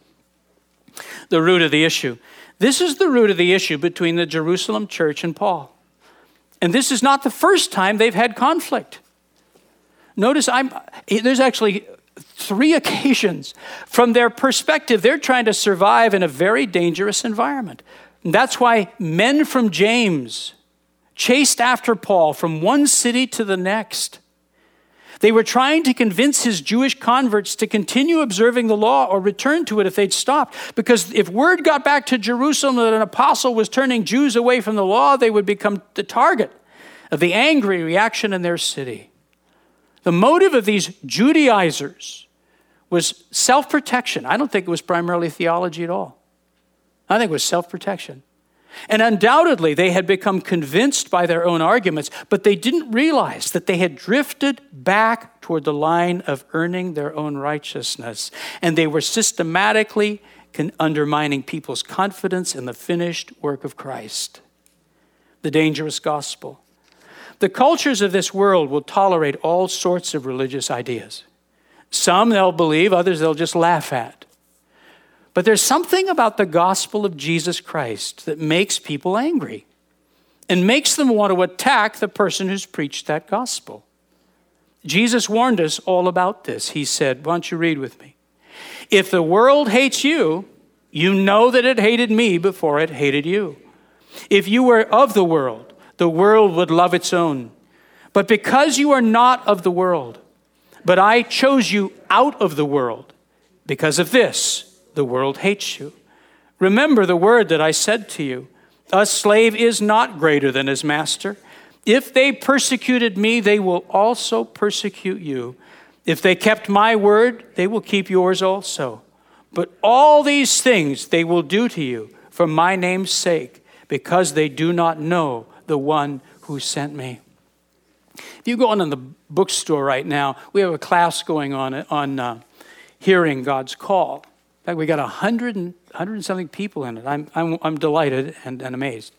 The root of the issue. This is the root of the issue between the Jerusalem church and Paul. And this is not the first time they've had conflict. Notice I'm, there's actually three occasions. From their perspective, they're trying to survive in a very dangerous environment. And that's why men from James chased after Paul from one city to the next. They were trying to convince his Jewish converts to continue observing the law or return to it if they'd stopped. Because if word got back to Jerusalem that an apostle was turning Jews away from the law, they would become the target of the angry reaction in their city. The motive of these Judaizers was self-protection. I don't think it was primarily theology at all. I think it was self-protection. And undoubtedly, they had become convinced by their own arguments, but they didn't realize that they had drifted back toward the line of earning their own righteousness. And they were systematically undermining people's confidence in the finished work of Christ. The dangerous gospel. The cultures of this world will tolerate all sorts of religious ideas. Some they'll believe, others they'll just laugh at. But there's something about the gospel of Jesus Christ that makes people angry and makes them want to attack the person who's preached that gospel. Jesus warned us all about this. He said, why don't you read with me? If the world hates you, you know that it hated me before it hated you. If you were of the world, the world would love its own. But because you are not of the world, but I chose you out of the world, because of this, the world hates you. Remember the word that I said to you, a slave is not greater than his master. If they persecuted me, they will also persecute you. If they kept my word, they will keep yours also. But all these things they will do to you for my name's sake, because they do not know the one who sent me. If you go on in the bookstore right now, we have a class going on on uh, hearing God's call. In fact, we got a hundred and hundred and something people in it. I'm I'm, I'm delighted and, and amazed.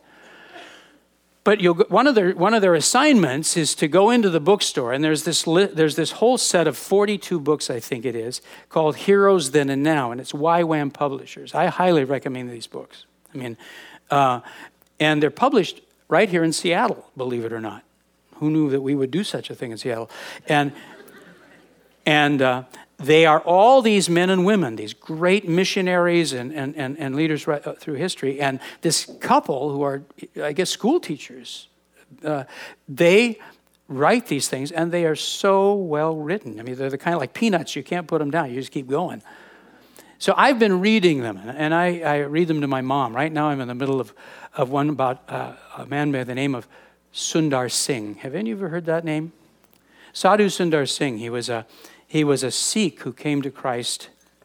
But you'll, one of their one of their assignments is to go into the bookstore, and there's this li- there's this whole set of forty-two books, I think it is, called Heroes Then and Now, and it's Y WAM Publishers. I highly recommend these books. I mean, uh, and they're published right here in Seattle, believe it or not. Who knew that we would do such a thing in Seattle? And and uh, they are all these men and women, these great missionaries and and and, and leaders right through history. And this couple who are, I guess, school teachers, uh, they write these things, and they are so well written. I mean, they're the kind of like peanuts. You can't put them down. You just keep going. So I've been reading them, and I, I read them to my mom. Right now I'm in the middle of, of one about uh, a man by the name of Sundar Singh. Have any of you ever heard that name? Sadhu Sundar Singh. He was a he was a Sikh who came to Christ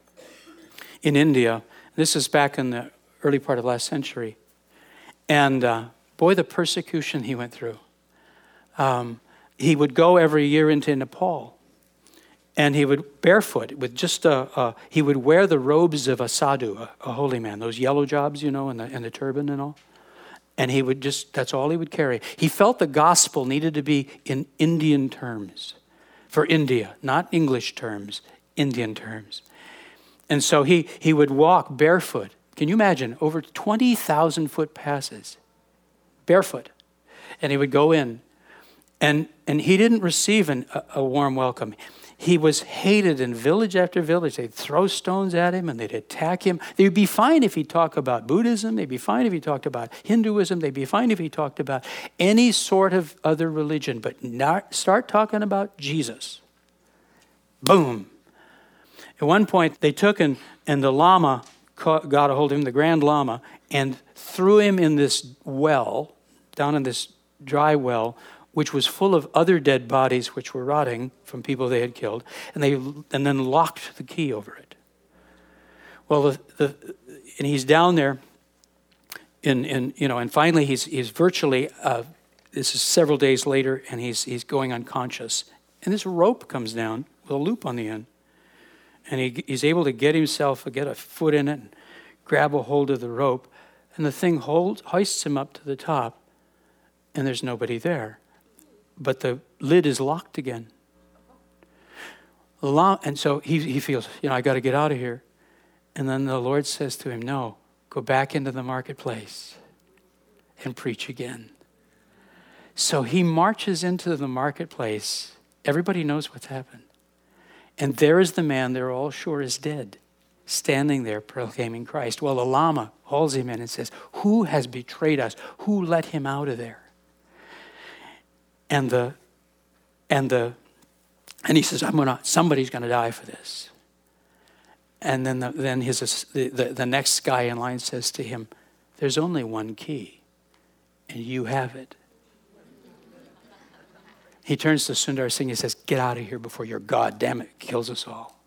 in India. This is back in the early part of last century. And uh, boy, the persecution he went through. Um, he would go every year into Nepal. And he would barefoot with just a, a he would wear the robes of a sadhu, a, a holy man, those yellow jobs, you know, and the, and the turban and all. And he would just, that's all he would carry. He felt the gospel needed to be in Indian terms, for India, not English terms, Indian terms. And so he, he would walk barefoot. Can you imagine? Over twenty thousand foot passes, barefoot. And he would go in. And, and he didn't receive an, a, a warm welcome. He was hated in village after village. They'd throw stones at him and they'd attack him. They'd be fine if he talked about Buddhism. They'd be fine if he talked about Hinduism. They'd be fine if he talked about any sort of other religion. But not start talking about Jesus. Boom. At one point, they took and, and the Lama got a hold of him, the Grand Lama, and threw him in this well, down in this dry well, which was full of other dead bodies which were rotting from people they had killed, and they and then locked the key over it. Well, the, the, and he's down there, in in you know, and finally he's he's virtually uh, this is several days later, and he's he's going unconscious, and this rope comes down with a loop on the end, And he, he's able to get himself, get a foot in it, and grab a hold of the rope. And the thing holds, hoists him up to the top. And there's nobody there. But the lid is locked again. And so he, he feels, you know, I got to get out of here. And then the Lord says to him, no, go back into the marketplace and preach again. So he marches into the marketplace. Everybody knows what's happened. And there is the man they're all sure is dead, standing there proclaiming Christ. Well, the Lama hauls him in and says, who has betrayed us? Who let him out of there? And the, and the, and he says, I'm gonna, somebody's gonna die for this. And then the, then his, the, the, the next guy in line says to him, there's only one key, and you have it. He turns to Sundar Singh and says, get out of here before your God, damn it, kills us all.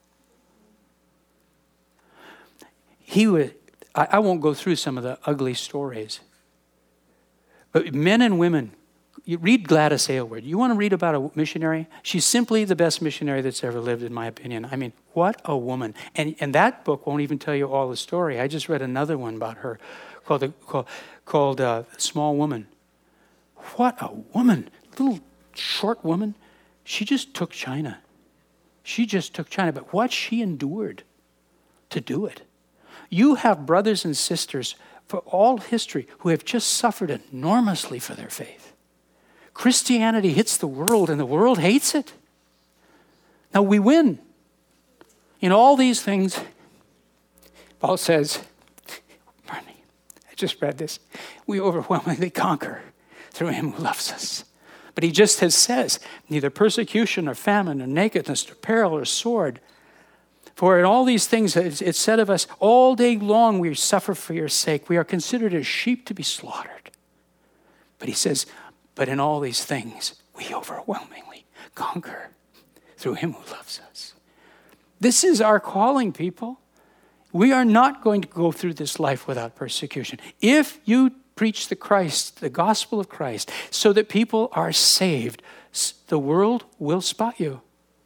He would, I, I won't go through some of the ugly stories, but men and women, you read Gladys Aylward. You want to read about a missionary? She's simply the best missionary that's ever lived, in my opinion. I mean, what a woman. And, and that book won't even tell you all the story. I just read another one about her called, the, called, called uh, Small Woman. What a woman. Little short woman. She just took China. She just took China. But what she endured to do it. You have brothers and sisters for all history who have just suffered enormously for their faith. Christianity hits the world and the world hates it. Now we win. In all these things, Paul says, pardon me, I just read this, we overwhelmingly conquer through him who loves us. But he just has says, neither persecution or famine or nakedness or peril or sword. For in all these things, it's said of us, all day long we suffer for your sake. We are considered as sheep to be slaughtered. But he says, but in all these things, we overwhelmingly conquer through him who loves us. This is our calling, people. We are not going to go through this life without persecution. If you preach the Christ, the gospel of Christ, so that people are saved, the world will spot you.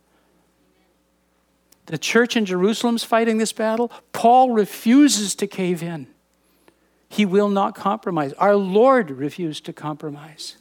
The church in Jerusalem's fighting this battle. Paul refuses to cave in. He will not compromise. Our Lord refused to compromise.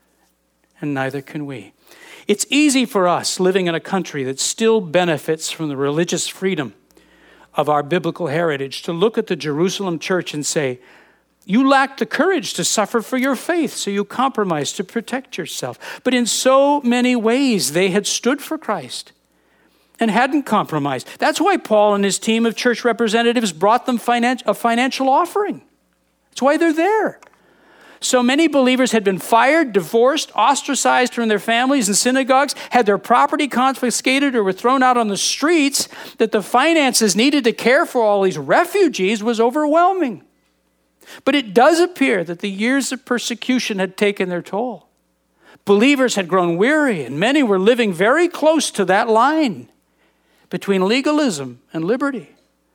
And neither can we. It's easy for us living in a country that still benefits from the religious freedom of our biblical heritage to look at the Jerusalem church and say, you lacked the courage to suffer for your faith, so you compromised to protect yourself. But in so many ways, they had stood for Christ and hadn't compromised. That's why Paul and his team of church representatives brought them finan- a financial offering. That's why they're there. So many believers had been fired, divorced, ostracized from their families and synagogues, had their property confiscated or were thrown out on the streets, that the finances needed to care for all these refugees was overwhelming. But it does appear that the years of persecution had taken their toll. Believers had grown weary, and many were living very close to that line between legalism and liberty.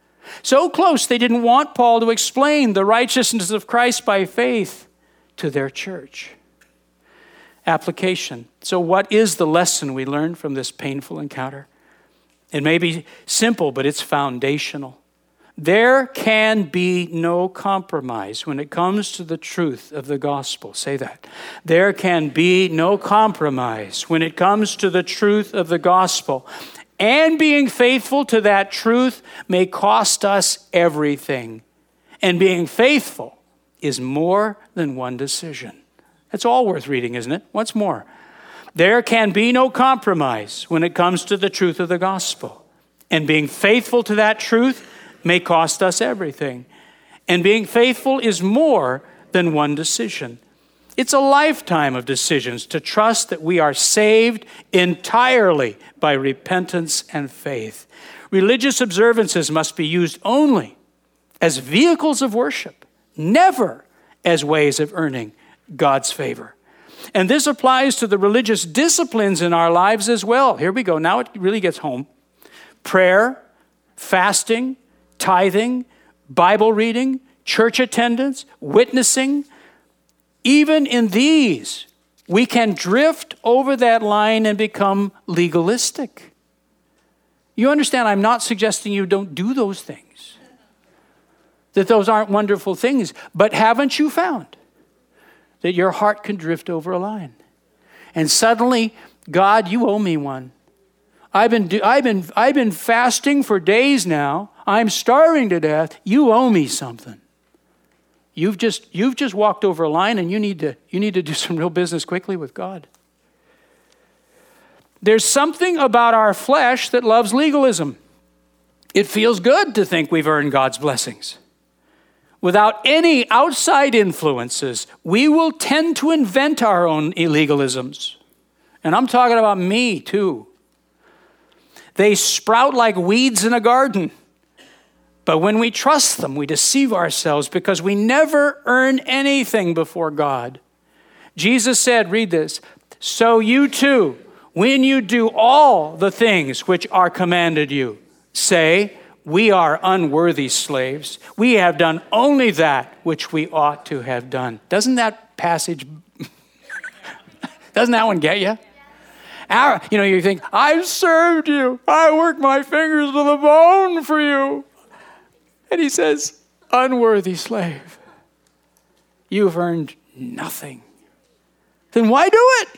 So close they didn't want Paul to explain the righteousness of Christ by faith to their church. Application. So what is the lesson we learned from this painful encounter? It may be simple, but it's foundational. There can be no compromise when it comes to the truth of the gospel. Say that. There can be no compromise when it comes to the truth of the gospel. And being faithful to that truth may cost us everything. And being faithful is more than one decision. That's all worth reading, isn't it? What's more? There can be no compromise when it comes to the truth of the gospel. And being faithful to that truth may cost us everything. And being faithful is more than one decision. It's a lifetime of decisions to trust that we are saved entirely by repentance and faith. Religious observances must be used only as vehicles of worship, never as ways of earning God's favor. And this applies to the religious disciplines in our lives as well. Here we go. Now it really gets home. Prayer, fasting, tithing, Bible reading, church attendance, witnessing. Even in these, we can drift over that line and become legalistic. You understand, I'm not suggesting you don't do those things, that those aren't wonderful things, but haven't you found that your heart can drift over a line? And suddenly, God, you owe me one. I've been, do, I've been, I've been fasting for days now. I'm starving to death. You owe me something. You've just, you've just walked over a line, and you need to, you need to do some real business quickly with God. There's something about our flesh that loves legalism. It feels good to think we've earned God's blessings. Without any outside influences, we will tend to invent our own illegalisms. And I'm talking about me too. They sprout like weeds in a garden. But when we trust them, we deceive ourselves because we never earn anything before God. Jesus said, read this, so you too, when you do all the things which are commanded you, say, we are unworthy slaves. We have done only that which we ought to have done. Doesn't that passage, doesn't that one get you? Our, you know, you think, I've served you. I worked my fingers to the bone for you. And he says, unworthy slave, you've earned nothing. Then why do it?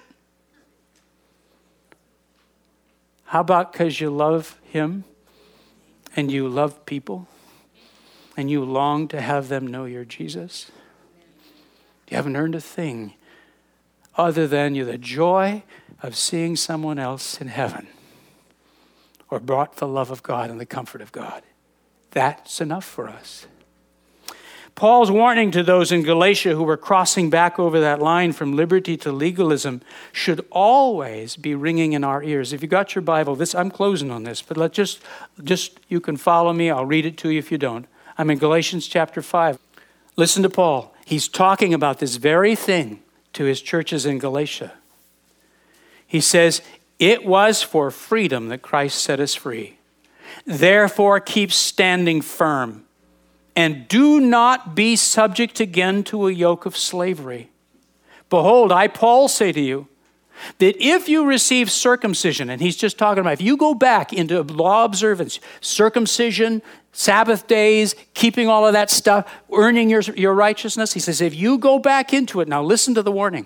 How about because you love him and you love people and you long to have them know you're Jesus? You haven't earned a thing other than you the joy of seeing someone else in heaven or brought the love of God and the comfort of God. That's enough for us. Paul's warning to those in Galatia who were crossing back over that line from liberty to legalism should always be ringing in our ears. If you got your Bible, this I'm closing on this, but let just, just you can follow me. I'll read it to you if you don't. I'm in Galatians chapter five. Listen to Paul. He's talking about this very thing to his churches in Galatia. He says, it was for freedom that Christ set us free. Therefore, keep standing firm. And do not be subject again to a yoke of slavery. Behold, I, Paul, say to you, that if you receive circumcision, and he's just talking about, if you go back into law observance, circumcision, Sabbath days, keeping all of that stuff, earning your, your righteousness, he says, if you go back into it, now listen to the warning.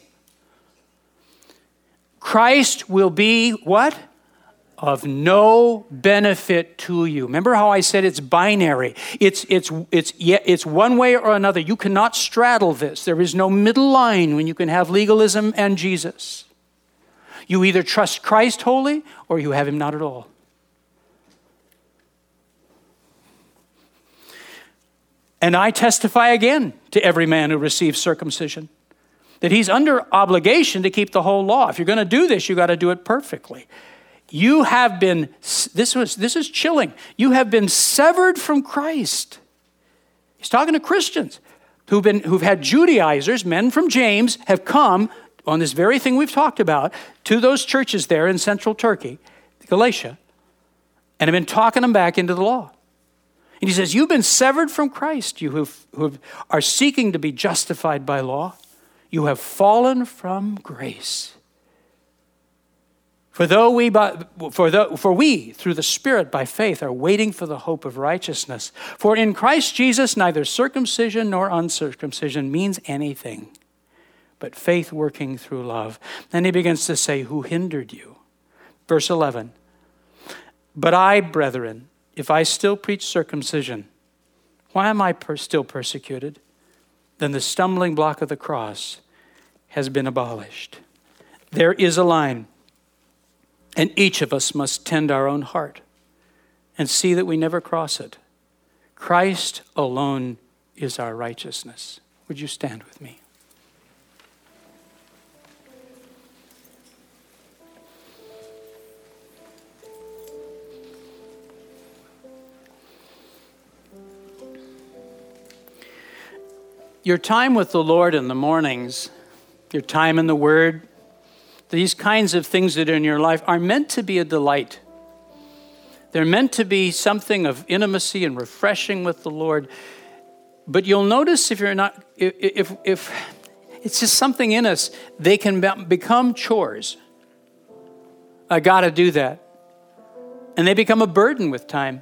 Christ will be what? Of no benefit to you. Remember how I said it's binary. It's it's it's yeah, it's one way or another. You cannot straddle this. There is no middle line when you can have legalism and Jesus. You either trust Christ wholly or you have him not at all. And I testify again to every man who receives circumcision that he's under obligation to keep the whole law. If you're going to do this, you got to do it perfectly. You have been, this was this is chilling. You have been severed from Christ. He's talking to Christians who've been who've had Judaizers, men from James, have come on this very thing we've talked about to those churches there in central Turkey, Galatia, and have been talking them back into the law. And he says, you've been severed from Christ, you who who are seeking to be justified by law. You have fallen from grace. For though we, for, the, for we, through the Spirit by faith, are waiting for the hope of righteousness. For in Christ Jesus, neither circumcision nor uncircumcision means anything, but faith working through love. Then he begins to say, who hindered you? Verse eleven, but I, brethren, if I still preach circumcision, why am I per- still persecuted? Then the stumbling block of the cross has been abolished. There is a line. And each of us must tend our own heart and see that we never cross it. Christ alone is our righteousness. Would you stand with me? Your time with the Lord in the mornings, your time in the Word, these kinds of things that are in your life are meant to be a delight. They're meant to be something of intimacy and refreshing with the Lord. But you'll notice if you're not, if, if, if it's just something in us, they can be, become chores. I got to do that. and they become a burden with time.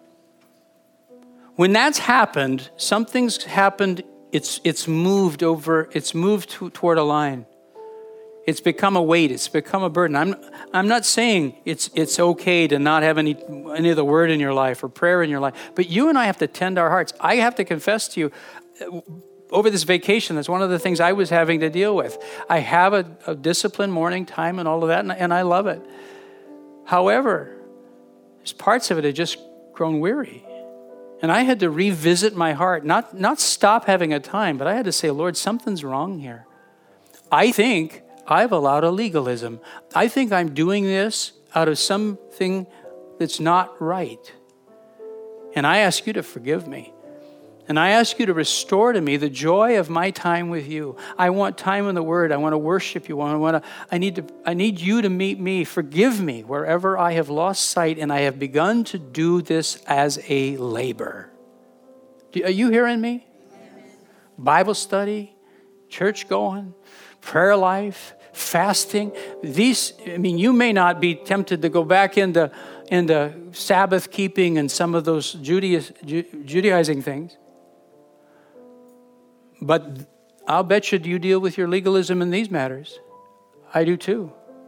When that's happened, something's happened, it's it's moved over, it's moved to, toward a line. It's become a weight, it's become a burden. I'm I'm not saying it's it's okay to not have any any of the word in your life or prayer in your life, but you and I have to tend our hearts. I have to confess to you, over this vacation, that's one of the things I was having to deal with. I have a, a disciplined morning time and all of that, and, and I love it. However, there's parts of it that just grown weary. And I had to revisit my heart, not, not stop having a time, but I had to say, Lord, something's wrong here. I think I've allowed a legalism. I think I'm doing this out of something that's not right. And I ask you to forgive me. And I ask you to restore to me the joy of my time with you. I want time in the Word. I want to worship you. I want to. I need to. I need you to meet me. Forgive me wherever I have lost sight, and I have begun to do this as a labor. Are you hearing me? Bible study, church going, prayer life, fasting. These. I mean, you may not be tempted to go back into into Sabbath keeping and some of those Judaism, Judaizing things. But I'll bet you you deal with your legalism in these matters. I do too.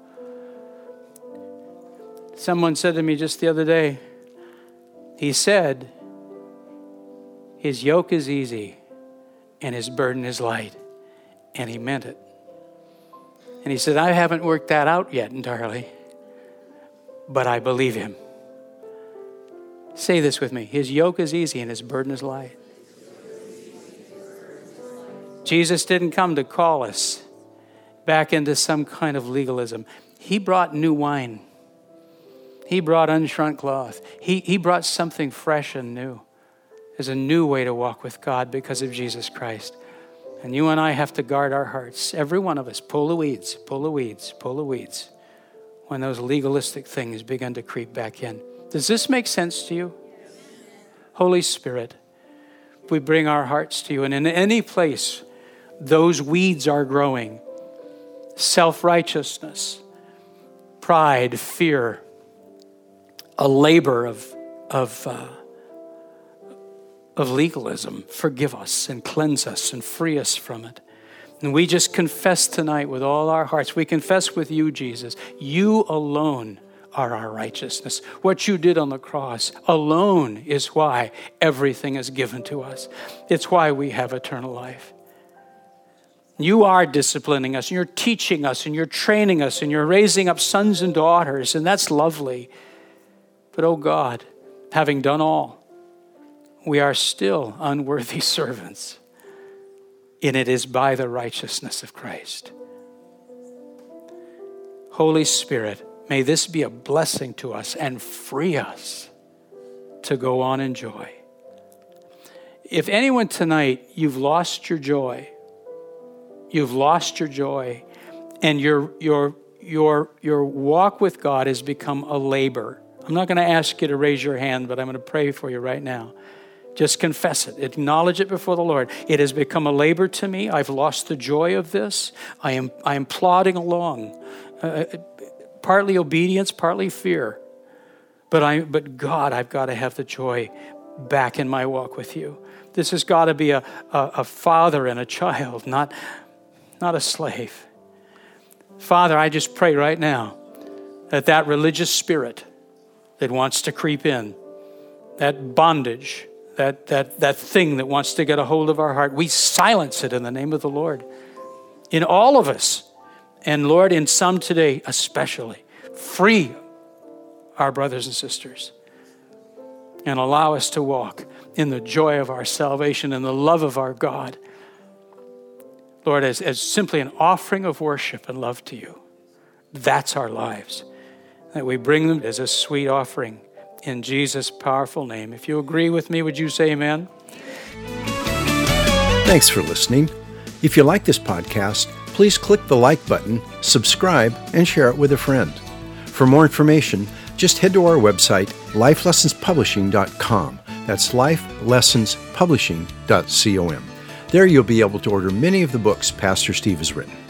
Someone said to me just the other day, he said, his yoke is easy and his burden is light. And he meant it. And he said, I haven't worked that out yet entirely, but I believe him. Say this with me. His yoke is easy and his burden is light. Jesus didn't come to call us back into some kind of legalism. He brought new wine. He brought unshrunk cloth. He, he brought something fresh and new. There's a new way to walk with God because of Jesus Christ. And you and I have to guard our hearts. Every one of us, pull the weeds, pull the weeds, pull the weeds, when those legalistic things begin to creep back in. Does this make sense to you? Holy Spirit, we bring our hearts to you, and in any place those weeds are growing, self-righteousness, pride, fear, a labor of, of, uh, of legalism, forgive us and cleanse us and free us from it. And we just confess tonight with all our hearts. We confess with you, Jesus. You alone are our righteousness. What you did on the cross alone is why everything is given to us. It's why we have eternal life. You are disciplining us, and you're teaching us, and you're training us, and you're raising up sons and daughters, and that's lovely. But oh God, having done all, we are still unworthy servants, and it is by the righteousness of Christ. Holy Spirit, may this be a blessing to us and free us to go on in joy. If anyone tonight, you've lost your joy, you've lost your joy, and your your your your walk with God has become a labor. I'm not going to ask you to raise your hand, but I'm going to pray for you right now. Just confess it. Acknowledge it before the Lord. It has become a labor to me. I've lost the joy of this. I am I am plodding along, uh, partly obedience, partly fear. But I but God, I've got to have the joy back in my walk with you. This has got to be a, a, a father and a child, not not a slave. Father, I just pray right now that that religious spirit that wants to creep in, that bondage, that, that, that thing that wants to get a hold of our heart, we silence it in the name of the Lord. In all of us, and Lord, in some today especially, free our brothers and sisters and allow us to walk in the joy of our salvation and the love of our God. Lord, as, as simply an offering of worship and love to you. That's our lives. That we bring them as a sweet offering in Jesus' powerful name. If you agree with me, would you say amen? Thanks for listening. If you like this podcast, please click the like button, subscribe, and share it with a friend. For more information, just head to our website, life lessons publishing dot com. That's life lessons publishing dot com. There you'll be able to order many of the books Pastor Steve has written.